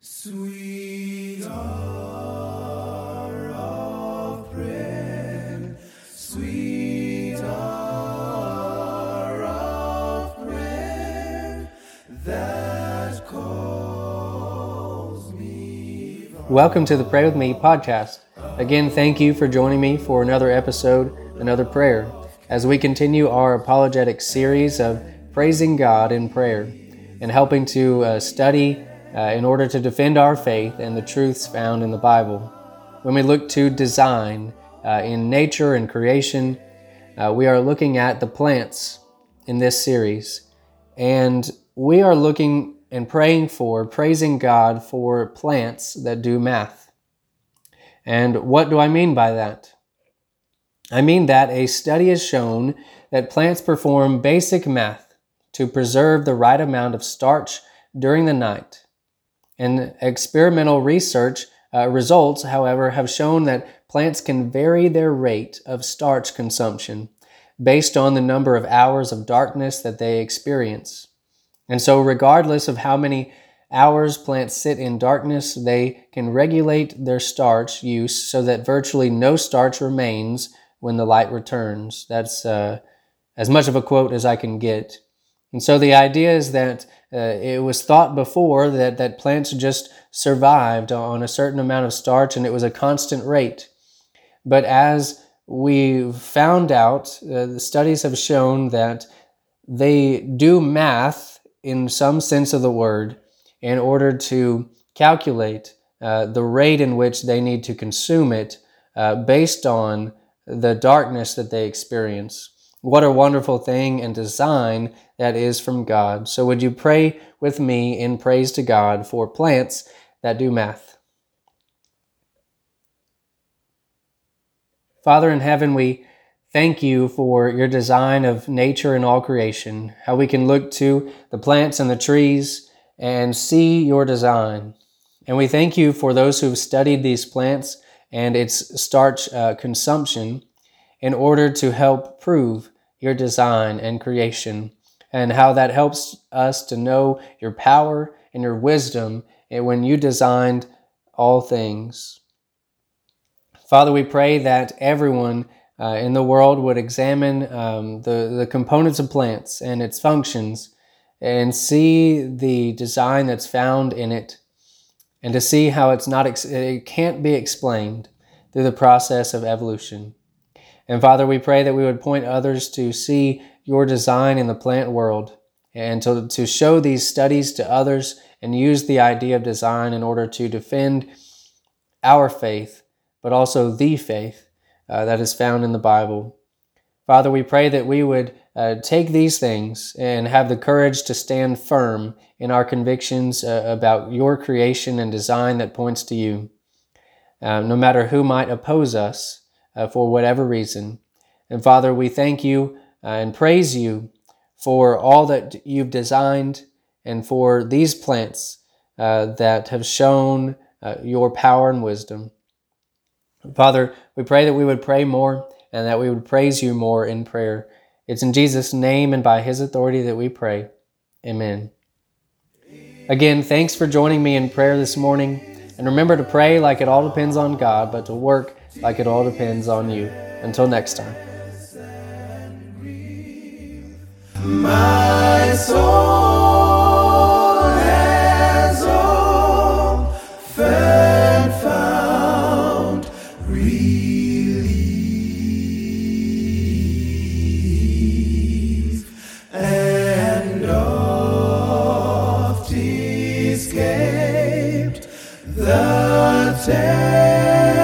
Sweet hour of prayer, sweet hour of prayer that calls me. Welcome to the Pray With Me podcast. Again, thank you for joining me for another episode, another prayer, as we continue our apologetic series of praising God in prayer and helping to study in order to defend our faith and the truths found in the Bible. When we look to design in nature and creation, we are looking at the plants in this series. And we are looking and praising God for plants that do math. And what do I mean by that? I mean that a study has shown that plants perform basic math to preserve the right amount of starch during the night. And experimental research results, however, have shown that plants can vary their rate of starch consumption based on the number of hours of darkness that they experience. And so regardless of how many hours plants sit in darkness, they can regulate their starch use so that virtually no starch remains when the light returns. That's as much of a quote as I can get. And so the idea is that it was thought before that plants just survived on a certain amount of starch and it was a constant rate. But as we found out, the studies have shown that they do math in some sense of the word in order to calculate the rate in which they need to consume it based on the darkness that they experience. What a wonderful thing and design that is from God. So would you pray with me in praise to God for plants that do math? Father in heaven, we thank you for your design of nature and all creation, how we can look to the plants and the trees and see your design. And we thank you for those who have studied these plants and its starch consumption in order to help prove your design and creation, and how that helps us to know your power and your wisdom when you designed all things. Father, we pray that everyone in the world would examine the components of plants and its functions and see the design that's found in it, and to see how it can't be explained through the process of evolution. And Father, we pray that we would point others to see your design in the plant world and to show these studies to others and use the idea of design in order to defend our faith, but also the faith that is found in the Bible. Father, we pray that we would take these things and have the courage to stand firm in our convictions about your creation and design that points to you, no matter who might oppose us for whatever reason. And Father, we thank you and praise you for all that you've designed and for these plants that have shown your power and wisdom. Father, we pray that we would pray more and that we would praise you more in prayer. It's in Jesus' name and by his authority that we pray. Amen. Again, thanks for joining me in prayer this morning. And remember to pray like it all depends on God, but to work like it all depends on you. Until next time. My soul has often found relief and oft escaped the